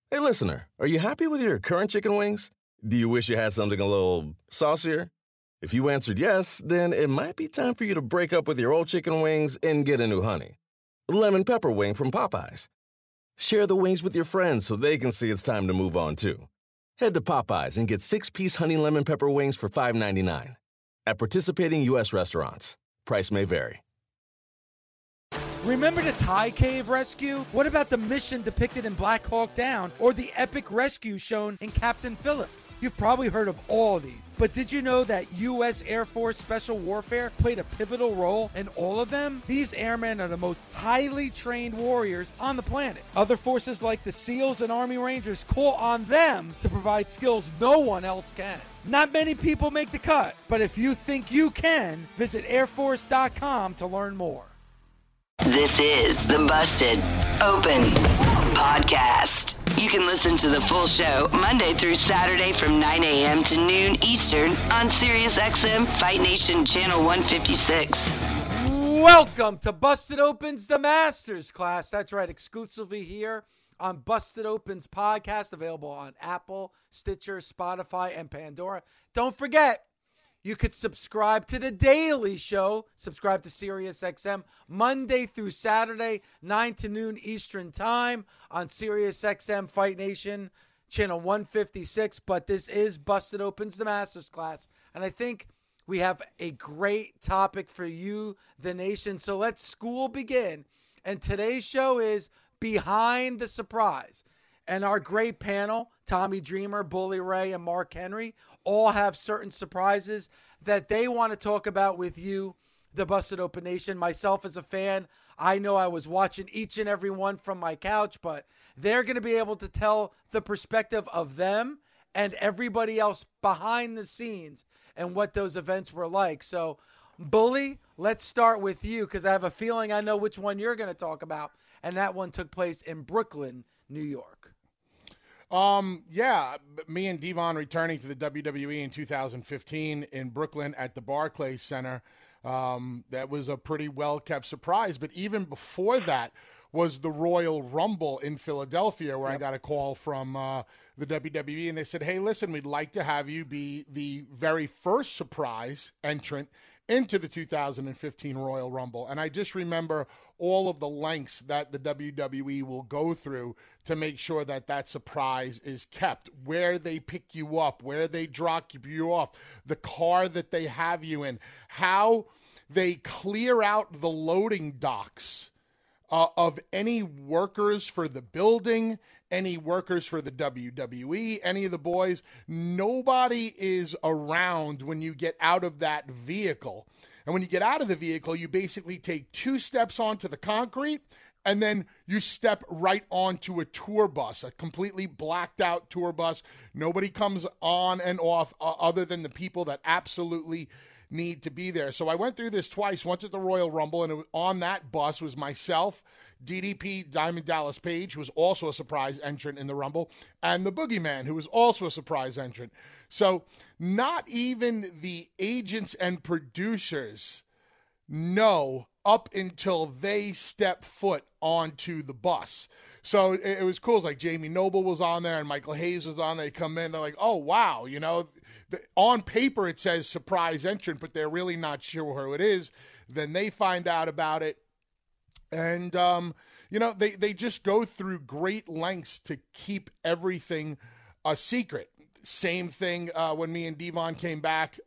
Hey, listener, are you happy with your current chicken wings? Do you wish you had something a little saucier? If you answered yes, then it might be time for you to break up with your old chicken wings and get a new honey. Lemon pepper wing from Popeyes. Share the wings with your friends so they can see it's time to move on too. Head to Popeyes and get 6-piece honey lemon pepper wings for $5.99. At participating U.S. restaurants. Price may vary. Remember the Thai cave rescue? What about the mission depicted in Black Hawk Down or the epic rescue shown in Captain Phillips? You've probably heard of all these, but did you know that U.S. Air Force Special Warfare played a pivotal role in all of them? These airmen are the most highly trained warriors on the planet. Other forces like the SEALs and Army Rangers call on them to provide skills no one else can. Not many people make the cut, but if you think you can, visit airforce.com to learn more. This is the Busted Open Podcast. You can listen to the full show Monday through Saturday from 9 a.m. to noon Eastern on SiriusXM Fight Nation Channel 156. Welcome to Busted Open's The Masters Class. That's right, exclusively here on Busted Open's podcast, available on Apple, Stitcher, Spotify, and Pandora. Don't forget, you could subscribe to The Daily Show. Subscribe to SiriusXM Monday through Saturday, 9 to noon Eastern Time on SiriusXM Fight Nation, Channel 156. But this is Busted Opens the Masters Class. And I think we have a great topic for you, the nation. So let school begin. And today's show is Behind the Surprise. And our great panel, Tommy Dreamer, Bully Ray, and Mark Henry, all have certain surprises that they want to talk about with you, the Busted Open Nation. Myself as a fan, I know I was watching each and every one from my couch, but they're going to be able to tell the perspective of them and everybody else behind the scenes and what those events were like. So, Bully, let's start with you because I have a feeling I know which one you're going to talk about, and that one took place in Brooklyn, New York. Yeah, me and Devon returning to the WWE in 2015 in Brooklyn at the Barclays Center. That was a pretty well-kept surprise. But even before that was the Royal Rumble in Philadelphia, where I got a call from the WWE, and they said, hey, listen, we'd like to have you be the very first surprise entrant into the 2015 Royal Rumble. And I just remember all of the lengths that the WWE will go through to make sure that that surprise is kept, where they pick you up, where they drop you off, the car that they have you in, how they clear out the loading docks of any workers for the building, any workers for the WWE, any of the boys. Nobody is around when you get out of that vehicle. And when you get out of the vehicle, you basically take 2 steps onto the concrete, and then you step right onto a tour bus, a completely blacked out tour bus. Nobody comes on and off other than the people that absolutely need to be there. So I went through this twice, once at the Royal Rumble, and on that bus was myself, DDP, Diamond Dallas Page, who was also a surprise entrant in the Rumble, and the Boogeyman, who was also a surprise entrant. So not even the agents and producers know up until they step foot onto the bus. So it was cool. It's like Jamie Noble was on there and Michael Hayes was on there. They come in, they're like, oh, wow, you know, on paper it says surprise entrant, but they're really not sure who it is. Then they find out about it. And, you know, they just go through great lengths to keep everything a secret. Same thing when me and Devon came back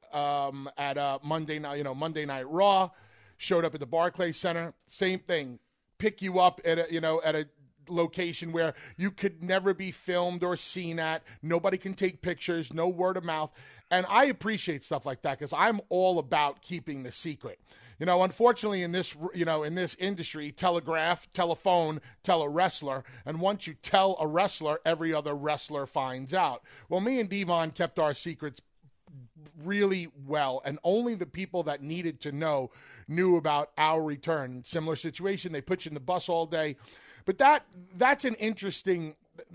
at Monday Night Raw, showed up at the Barclays Center. Same thing, pick you up at a location where you could never be filmed or seen at. Nobody can take pictures, no word of mouth. And I appreciate stuff like that because I'm all about keeping the secret. You know, unfortunately in this industry, telephone, tell a wrestler. And once you tell a wrestler, every other wrestler finds out. Well, me and Devon kept our secrets really well. And only the people that needed to know knew about our return. Similar situation. They put you in the bus all day. But that's an interesting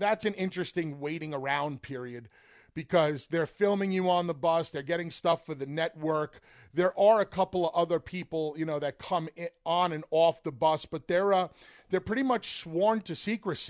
waiting around period because they're filming you on the bus. They're getting stuff for the network. There are a couple of other people, you know, that come on and off the bus, but they're pretty much sworn to secrecy.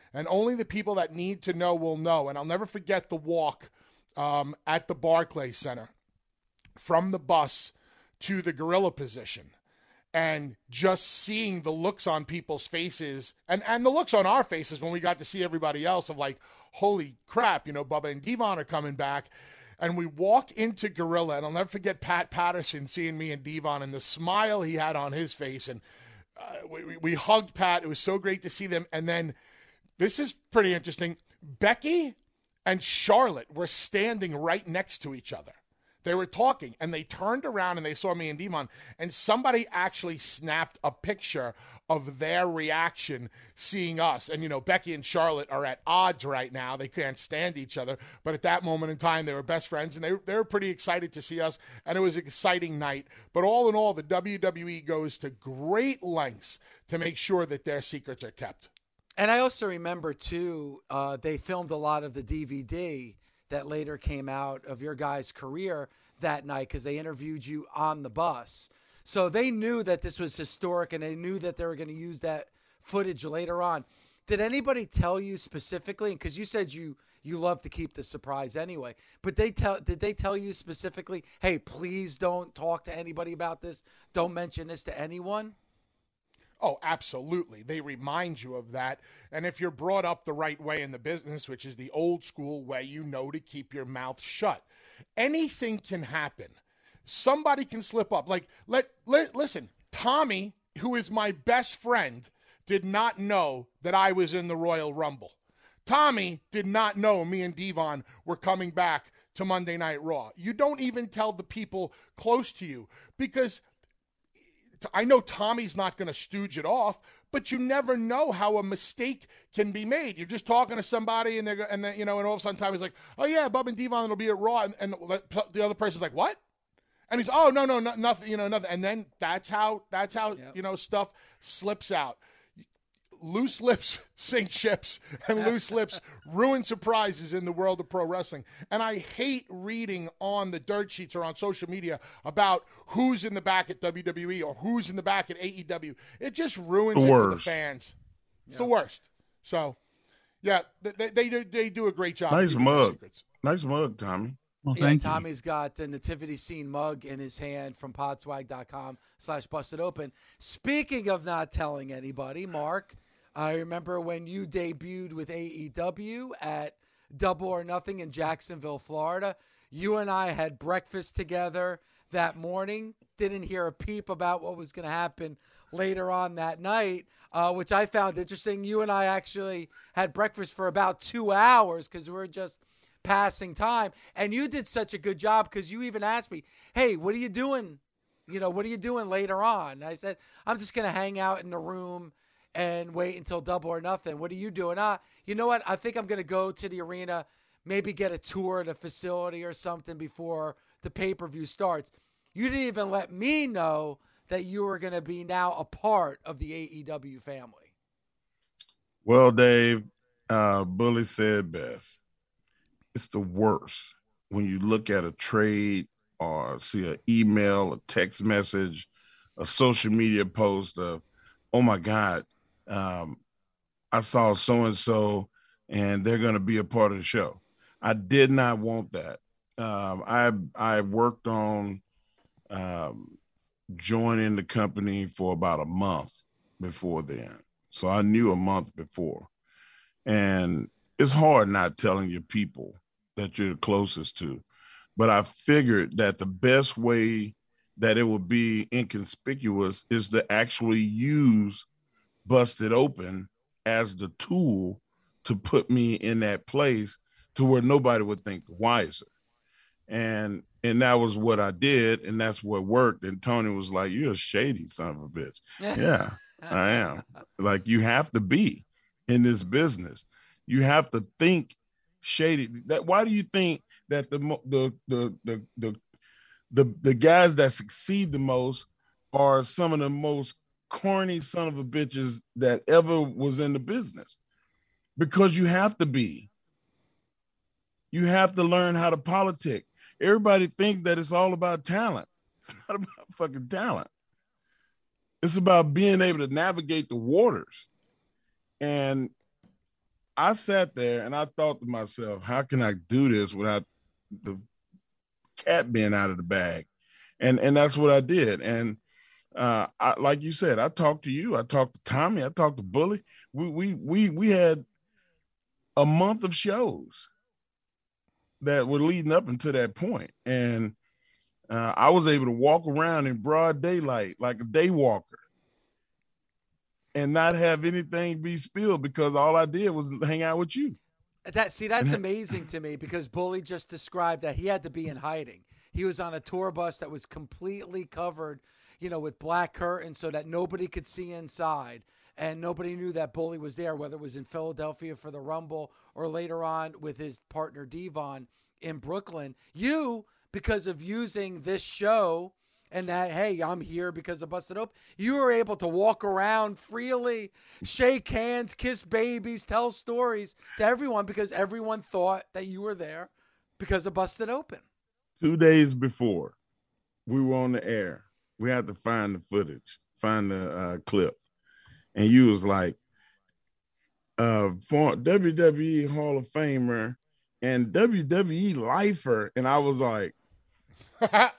and only the people that need to know will know. And I'll never forget the walk at the Barclays Center from the bus to the gorilla position, and just seeing the looks on people's faces and the looks on our faces when we got to see everybody else of like, holy crap, Bubba and Devon are coming back. And we walk into gorilla, and I'll never forget Pat Patterson seeing me and Devon and the smile he had on his face. And we hugged Pat. It was so great to see them. And then this is pretty interesting. Becky and Charlotte were standing right next to each other. They were talking, and they turned around and they saw me and Devon, and somebody actually snapped a picture of their reaction seeing us. And, Becky and Charlotte are at odds right now. They can't stand each other. But at that moment in time, they were best friends, and they were pretty excited to see us, and it was an exciting night. But all in all, the WWE goes to great lengths to make sure that their secrets are kept. And I also remember, too, they filmed a lot of the DVD that later came out of your guys' career that night because they interviewed you on the bus. So they knew that this was historic, and they knew that they were going to use that footage later on. Did anybody tell you specifically? Because you said you love to keep the surprise anyway. But did they tell you specifically, hey, please don't talk to anybody about this? Don't mention this to anyone? Oh, absolutely. They remind you of that. And if you're brought up the right way in the business, which is the old school way, to keep your mouth shut. Anything can happen. Somebody can slip up. Like, listen, Tommy, who is my best friend, did not know that I was in the Royal Rumble. Tommy did not know me and Devon were coming back to Monday Night Raw. You don't even tell the people close to you, because I know Tommy's not going to stooge it off, but you never know how a mistake can be made. You're just talking to somebody, and then and all of a sudden Tommy's like, "Oh yeah, Bub and Devon will be at Raw," and the other person's like, "What?" And he's, "Oh no, nothing, nothing." And then that's how yep. Stuff slips out. Loose lips sink ships, and loose lips ruin surprises in the world of pro wrestling. And I hate reading on the dirt sheets or on social media about who's in the back at WWE or who's in the back at AEW. It just ruins it for the fans. It's the worst. So, yeah, they do a great job. Nice mug. Nice mug, Tommy. Well, thank you. Tommy's got a nativity scene mug in his hand from podswag.com/bustedOpen. Speaking of not telling anybody, Mark, I remember when you debuted with AEW at Double or Nothing in Jacksonville, Florida. You and I had breakfast together that morning. Didn't hear a peep about what was going to happen later on that night, which I found interesting. You and I actually had breakfast for about 2 hours because we were just passing time. And you did such a good job because you even asked me, hey, what are you doing? What are you doing later on? And I said, I'm just going to hang out in the room and wait until Double or Nothing. What are you doing? You know what? I think I'm going to go to the arena, maybe get a tour of the facility or something before the pay-per-view starts. You didn't even let me know that you were going to be now a part of the AEW family. Well, Dave, Bully said best. It's the worst when you look at a trade or see an email, a text message, a social media post of, oh my God, I saw so-and-so and they're going to be a part of the show. I did not want that. I worked on joining the company for about a month before then. So I knew a month before. And it's hard not telling your people that you're closest to. But I figured that the best way that it would be inconspicuous is to actually use Busted Open as the tool to put me in that place to where nobody would think wiser. And that was what I did, and that's what worked. And Tony was like, you're a shady son of a bitch. Yeah, I am. Like, you have to be in this business. You have to think shady. Why do you think that the guys that succeed the most are some of the most corny son of a bitches that ever was in the business? Because you have to be. You have to learn how to politic. Everybody thinks that it's all about talent. It's not about fucking talent. It's about being able to navigate the waters. And I sat there and I thought to myself, how can I do this without the cat being out of the bag? And that's what I did. And like you said, I talked to you, I talked to Tommy, I talked to Bully. We had a month of shows that were leading up until that point. And I was able to walk around in broad daylight like a day walker and not have anything be spilled because all I did was hang out with you. That's amazing to me because Bully just described that he had to be in hiding. He was on a tour bus that was completely covered, with black curtains so that nobody could see inside. And nobody knew that Bully was there, whether it was in Philadelphia for the Rumble or later on with his partner Devon in Brooklyn. You, because of using this show and that, hey, I'm here because of Busted Open, you were able to walk around freely, shake hands, kiss babies, tell stories to everyone because everyone thought that you were there because of Busted Open. 2 days before we were on the air, we had to find the footage, find the clip. And you was like, for WWE Hall of Famer and WWE lifer. And I was like, I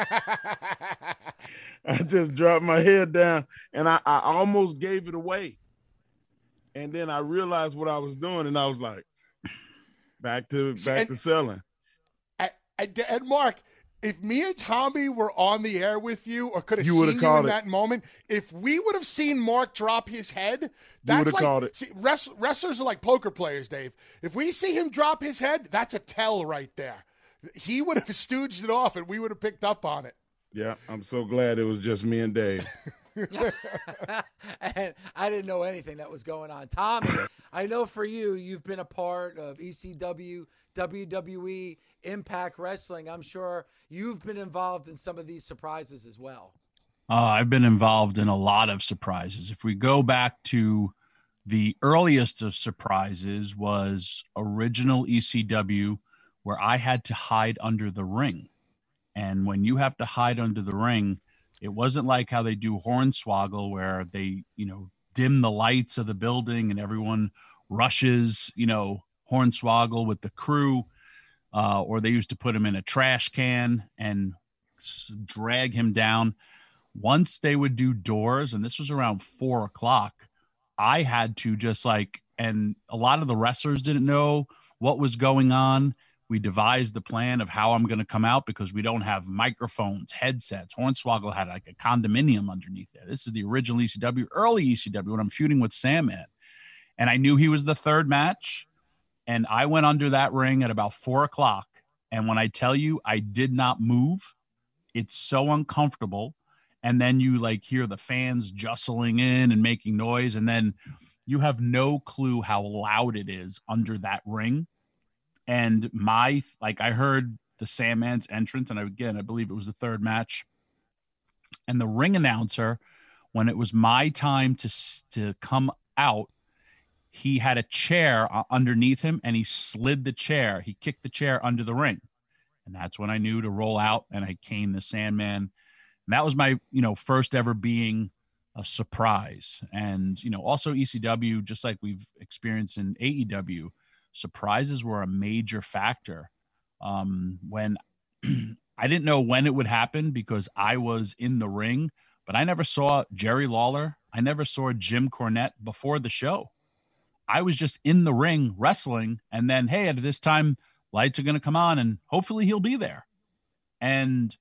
just dropped my head down and I almost gave it away. And then I realized what I was doing and I was like, back to selling. And Mark, if me and Tommy were on the air with you or could have seen you in that moment, if we would have seen Mark drop his head, that's like, called it. See, wrestlers are like poker players, Dave. If we see him drop his head, that's a tell right there. He would have stooged it off and we would have picked up on it. Yeah, I'm so glad it was just me and Dave. And I didn't know anything that was going on. Tommy, I know for you, you've been a part of ECW, WWE, Impact Wrestling. I'm sure you've been involved in some of these surprises as well. I've been involved in a lot of surprises. If we go back to the earliest of surprises was original ECW, where I had to hide under the ring. And when you have to hide under the ring, it wasn't like how they do Hornswoggle where they, dim the lights of the building and everyone rushes, Hornswoggle with the crew, or they used to put him in a trash can and drag him down. Once they would do doors, and this was around 4:00, I had to and a lot of the wrestlers didn't know what was going on. We devised the plan of how I'm going to come out because we don't have microphones, headsets. Hornswoggle had like a condominium underneath there. This is the original ECW, early ECW, when I'm feuding with Sandman. And I knew he was the third match. And I went under that ring at about 4:00. And when I tell you I did not move, it's so uncomfortable. And then you hear the fans jostling in and making noise. And then you have no clue how loud it is under that ring. And I heard the Sandman's entrance. And I believe it was the third match. And the ring announcer, when it was my time to come out, he had a chair underneath him and he slid the chair. He kicked the chair under the ring. And that's when I knew to roll out and I caned the Sandman. And that was my, first ever being a surprise. And, also ECW, just like we've experienced in AEW, surprises were a major factor. When I didn't know when it would happen because I was in the ring, but I never saw Jerry Lawler. I never saw Jim Cornette before the show. I was just in the ring wrestling. And then, hey, at this time, lights are going to come on and hopefully he'll be there. And,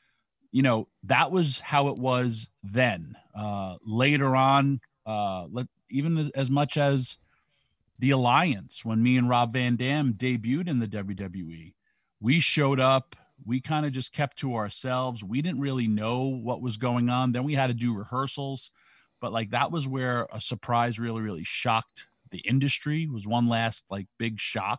that was how it was then. Later on, even as much as the Alliance, when me and Rob Van Dam debuted in the WWE, we showed up. We kind of just kept to ourselves. We didn't really know what was going on. Then we had to do rehearsals. But that was where a surprise really, really shocked the industry. Was one last big shock.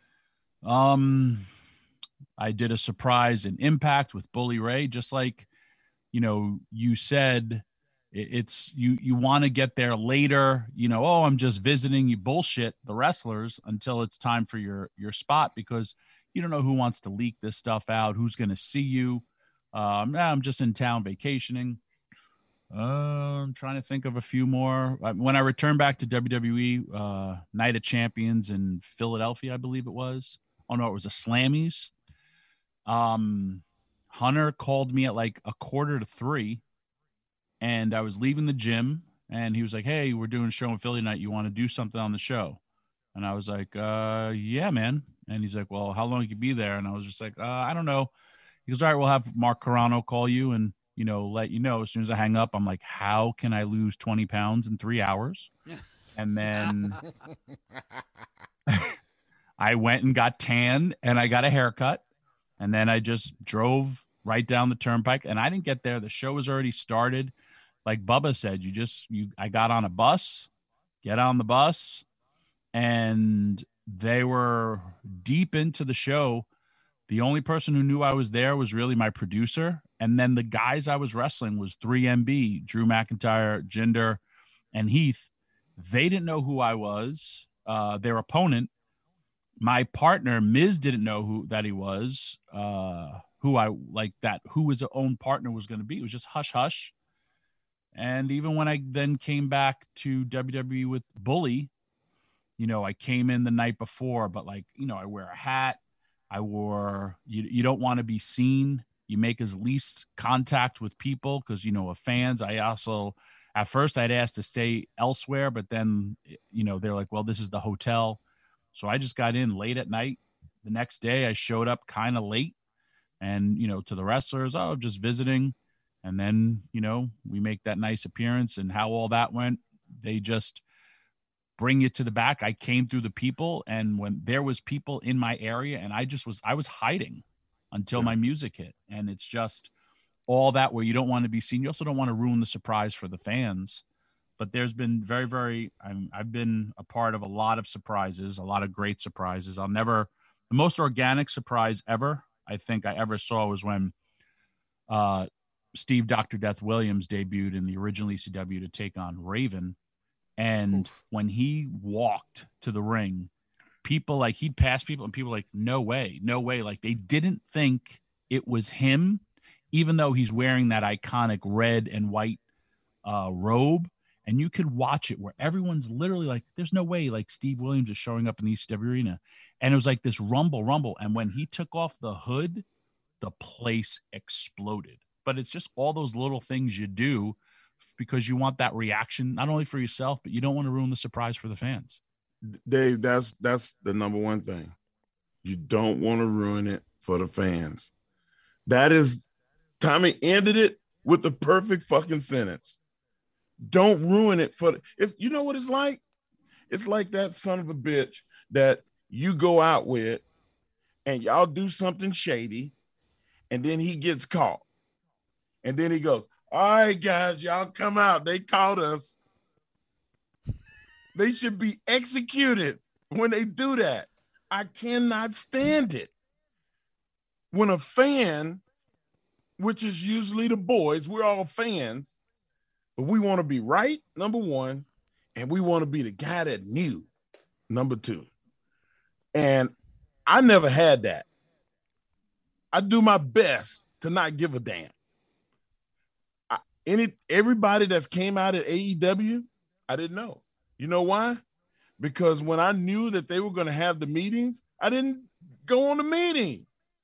I did a surprise in Impact with Bully Ray, just like, you said, it's you want to get there later, I'm just visiting. You bullshit the wrestlers until it's time for your spot because you don't know who wants to leak this stuff out, who's going to see you. I'm just in town vacationing. I'm trying to think of a few more. When I returned back to WWE, Night of Champions in Philadelphia, I believe it was. Oh no, it was a Slammies. Hunter called me at like 2:45, and I was leaving the gym, and he was like, "Hey, we're doing a show in Philly tonight. You want to do something on the show?" And I was like, "Yeah, man." And he's like, "Well, how long can you be there?" And I was just like, "I don't know." He goes, "All right, we'll have Mark Carrano call you and, let you know." As soon as I hang up, I'm like, "How can I lose 20 pounds in 3 hours?" And then I went and got tan and I got a haircut. And then I just drove right down the turnpike, and I didn't get there. The show was already started. Like Bubba said, I got on a bus, get on the bus, and they were deep into the show. The only person who knew I was there was really my producer. And then the guys I was wrestling was 3MB, Drew McIntyre, Jinder, and Heath. They didn't know who I was. Their opponent, my partner, Miz, didn't know that he was, who his own partner was going to be. It was just hush hush. And even when I then came back to WWE with Bully, I came in the night before, but I wear a hat. I wore, you don't want to be seen. You make as least contact with people because, of fans. I also, at first I'd asked to stay elsewhere, but then, they're like, well, this is the hotel. So I just got in late at night. The next day I showed up kind of late and, to the wrestlers, just visiting. And then, we make that nice appearance, and how all that went, they just bring you to the back. I came through the people, and when there was people in my area, and I was hiding until my music hit. And it's just all that where you don't want to be seen. You also don't want to ruin the surprise for the fans. But there's been I've been a part of a lot of surprises, a lot of great surprises. The most organic surprise ever, I think I ever saw, was when Steve Dr. Death Williams debuted in the original ECW to take on Raven. And when he walked to the ring, people he'd pass people and people no way. Like they didn't think it was him, even though he's wearing that iconic red and white robe. And you could watch it where everyone's literally like, there's no way Steve Williams is showing up in the ECW arena. And it was like this rumble. And when he took off the hood, the place exploded. But it's just all those little things you do because you want that reaction, not only for yourself, but you don't want to ruin the surprise for the fans. Dave, that's the number one thing. You don't want to ruin it for the fans. Tommy ended it with the perfect fucking sentence. Don't ruin it you know what it's like? It's like that son of a bitch that you go out with and y'all do something shady and then he gets caught. And then he goes, "All right, guys, y'all come out. They caught us." They should be executed when they do that. I cannot stand it. When a fan, which is usually the boys, we're all fans, but we want to be right, number one, and we want to be the guy that knew, number two. And I never had that. I do my best to not give a damn. Everybody that's came out at AEW, I didn't know. You know why? Because when I knew that they were going to have the meetings, I didn't go on the meeting.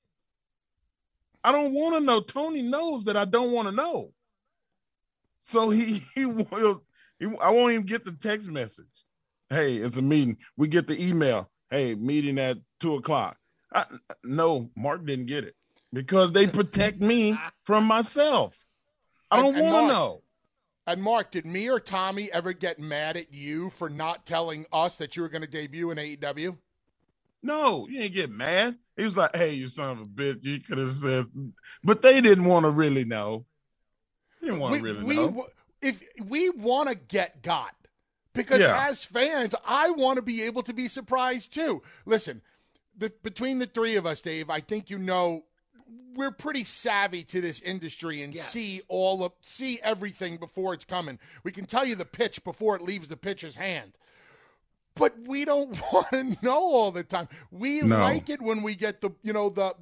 I don't want to know. Tony knows that I don't want to know. So I won't even get the text message. Hey, it's a meeting. We get the email. Hey, meeting at 2:00. No, Mark didn't get it because they protect me from myself. I don't want to know. And Mark, did me or Tommy ever get mad at you for not telling us that you were going to debut in AEW? No, you didn't get mad. He was like, "Hey, you son of a bitch, you could have said," but they didn't want to really know. They didn't want to really know. If we want to get got, because as fans, I want to be able to be surprised too. Listen, between the three of us, Dave, I think we're pretty savvy to this industry and see everything before it's coming. We can tell you the pitch before it leaves the pitcher's hand. But we don't want to know all the time. We like it when we get the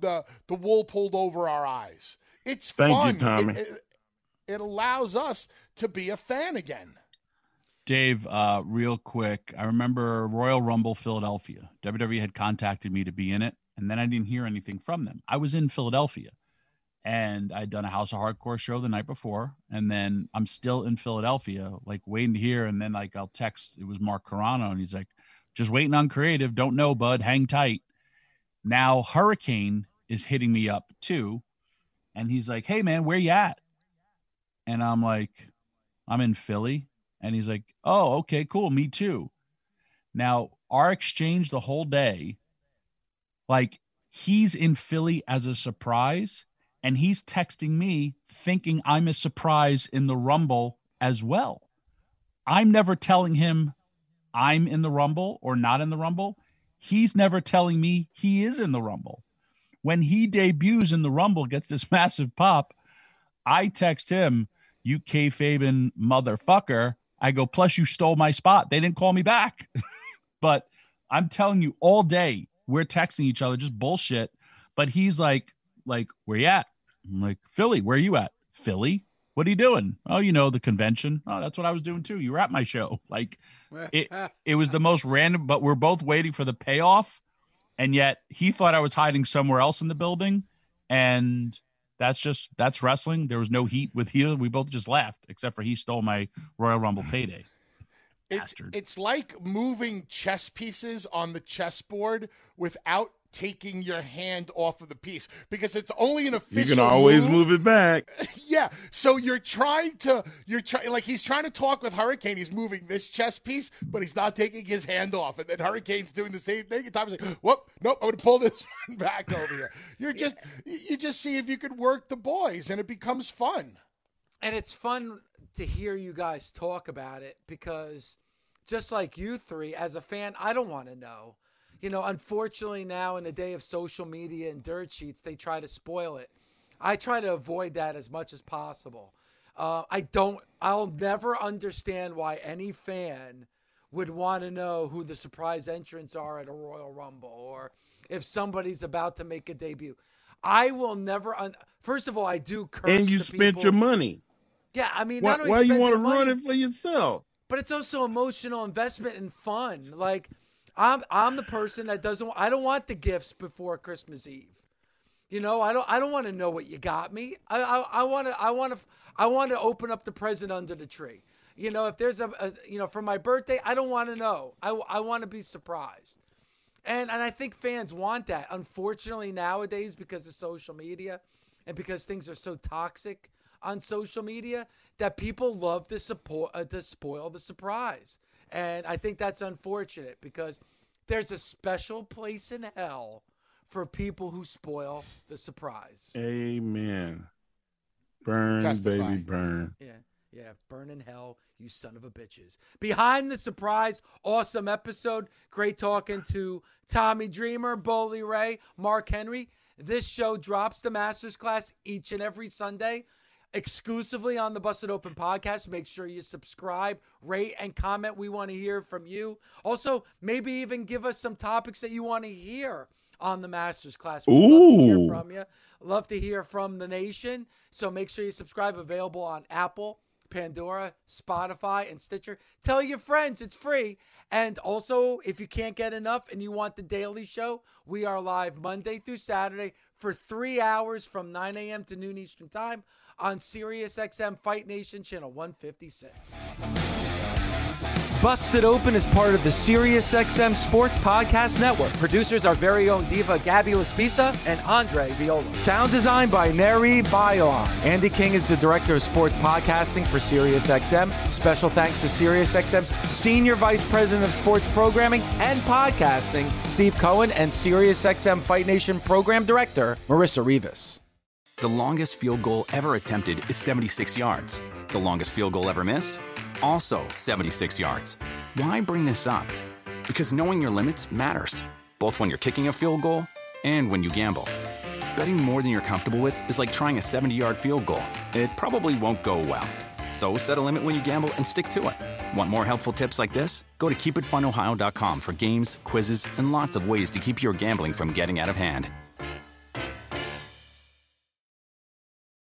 wool pulled over our eyes. It's fun. Thank you, Tommy. It allows us to be a fan again? Dave, real quick, I remember Royal Rumble Philadelphia. WWE had contacted me to be in it, and then I didn't hear anything from them. I was in Philadelphia, and I'd done a House of Hardcore show the night before, and then I'm still in Philadelphia, like waiting to hear, and then like I'll text, it was Mark Carano, and he's like, just waiting on creative, don't know, bud, hang tight. Now Hurricane is hitting me up too, and he's like, hey, man, where you at? And I'm like, I'm in Philly. And he's like, oh, okay, cool. Me too. Now, our exchange the whole day, like he's in Philly as a surprise, and he's texting me thinking I'm a surprise in the Rumble as well. I'm never telling him I'm in the Rumble or not in the Rumble. He's never telling me he is in the Rumble. When he debuts in the Rumble, gets this massive pop, I text him, you kayfabe motherfucker. I go, plus you stole my spot. They didn't call me back. But I'm telling you, all day we're texting each other, just bullshit. But he's like, where you at? I'm like, Philly, where you at? Philly? What are you doing? Oh, you know, the convention. Oh, that's what I was doing too. You were at my show. Like it was the most random, but we're both waiting for the payoff. And yet he thought I was hiding somewhere else in the building. And that's wrestling. There was no heat with Heath. We both just laughed, except for he stole my Royal Rumble payday. It's like moving chess pieces on the chessboard without taking your hand off of the piece, because it's only an official. You can always move it back. Yeah. So he's trying to talk with Hurricane. He's moving this chess piece, but he's not taking his hand off. And then Hurricane's doing the same thing. And Tom's like, whoop, nope, I'm going to pull this one back over here. You just see if you could work the boys, and it becomes fun. And it's fun to hear you guys talk about it, because just like you three, as a fan, I don't want to know. You know, unfortunately now in the day of social media and dirt sheets, they try to spoil it. I try to avoid that as much as possible. I'll never understand why any fan would want to know who the surprise entrants are at a Royal Rumble, or if somebody's about to make a debut. I will never. First of all, I do curse. And you spent your money. Yeah, I mean, why you want to run it for yourself? But it's also emotional investment and fun. Like, I'm the person that I don't want the gifts before Christmas Eve. You know, I don't want to know what you got me. I want to open up the present under the tree. You know, if there's for my birthday, I don't want to know. I want to be surprised. And I think fans want that. Unfortunately nowadays, because of social media and because things are so toxic on social media, that people love to spoil the surprise. And I think that's unfortunate, because there's a special place in hell for people who spoil the surprise. Amen. Burn, Testify. baby, burn. Yeah, burn in hell, you son of a bitches. Behind the surprise, awesome episode. Great talking to Tommy Dreamer, Bully Ray, Mark Henry. This show drops the Masters class each and every Sunday, exclusively on the Busted Open podcast. Make sure you subscribe, rate, and comment. We want to hear from you. Also, maybe even give us some topics that you want to hear on the Masters class. We'd love to hear from you. Love to hear from the nation. So make sure you subscribe. Available on Apple, Pandora, Spotify, and Stitcher. Tell your friends, it's free. And also, if you can't get enough and you want the daily show, we are live Monday through Saturday for 3 hours from 9 a.m. to noon Eastern Time on SiriusXM Fight Nation channel 156. Busted Open is part of the SiriusXM Sports Podcast Network. Producers our very own diva Gabby Laspisa and Andre Viola. Sound design by Neri Bayon. Andy King is the director of sports podcasting for SiriusXM. Special thanks to SiriusXM's Senior Vice President of Sports Programming and Podcasting, Steve Cohen, and SiriusXM Fight Nation Program Director, Marissa Rivas. The longest field goal ever attempted is 76 yards. The longest field goal ever missed? Also 76 yards. Why bring this up? Because knowing your limits matters, both when you're kicking a field goal and when you gamble. Betting more than you're comfortable with is like trying a 70-yard field goal. It probably won't go well. So set a limit when you gamble and stick to it. Want more helpful tips like this? Go to keepitfunohio.com for games, quizzes, and lots of ways to keep your gambling from getting out of hand.